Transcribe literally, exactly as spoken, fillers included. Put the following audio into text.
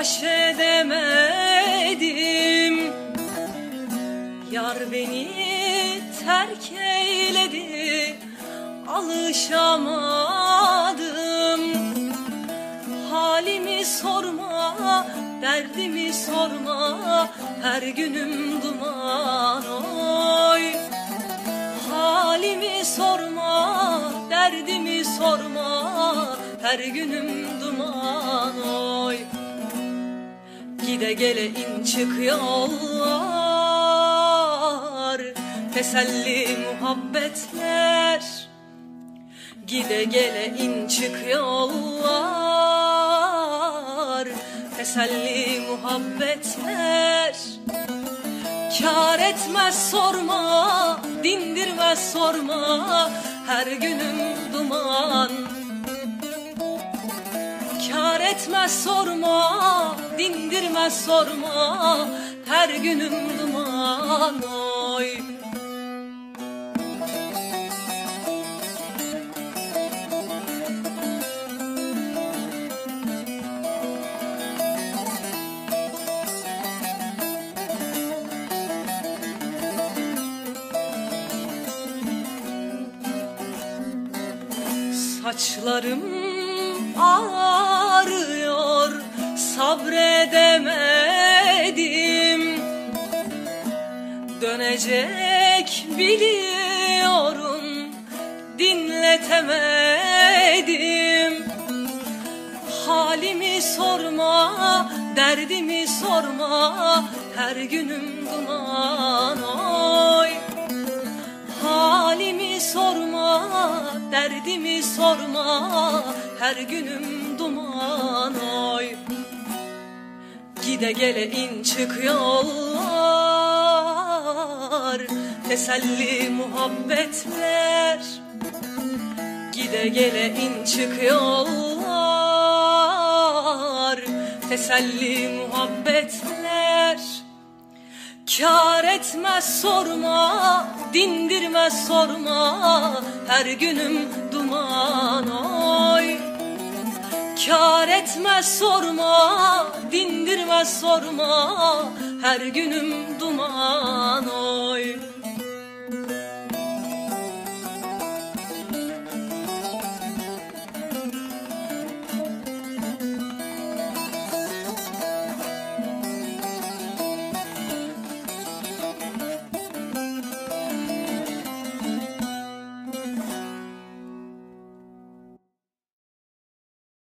baş edemedim. Yar beni terk eyledi, alışamadım. Halimi sorma, derdimi sorma, her günüm duman oy. Halimi sorma, derdimi sorma, her günüm duman oy. Gide gele in çık yollar, teselli muhabbetler. Gide gele in çık yollar, teselli muhabbetler. Kâr etmez sorma, dindirmez sorma, her günüm duman. Kâr etmez sorma, dindirmez sorma, her günüm duman oy. Saçlarım ağrıyor, sabredemedim. Dönecek biliyorum, dinletemedim. Halimi sorma, derdimi sorma, her günüm duman oy. Halimi sorma, derdimi sorma, her günüm duman oy. Gide gele in çık yollar, teselli muhabbetler. Gide gele in çık yollar, teselli muhabbetler. Kâr etmez sorma, dindirmez sorma, her günüm duman oy. Kâr etmez sorma, dindirmez sorma, her günüm duman oy.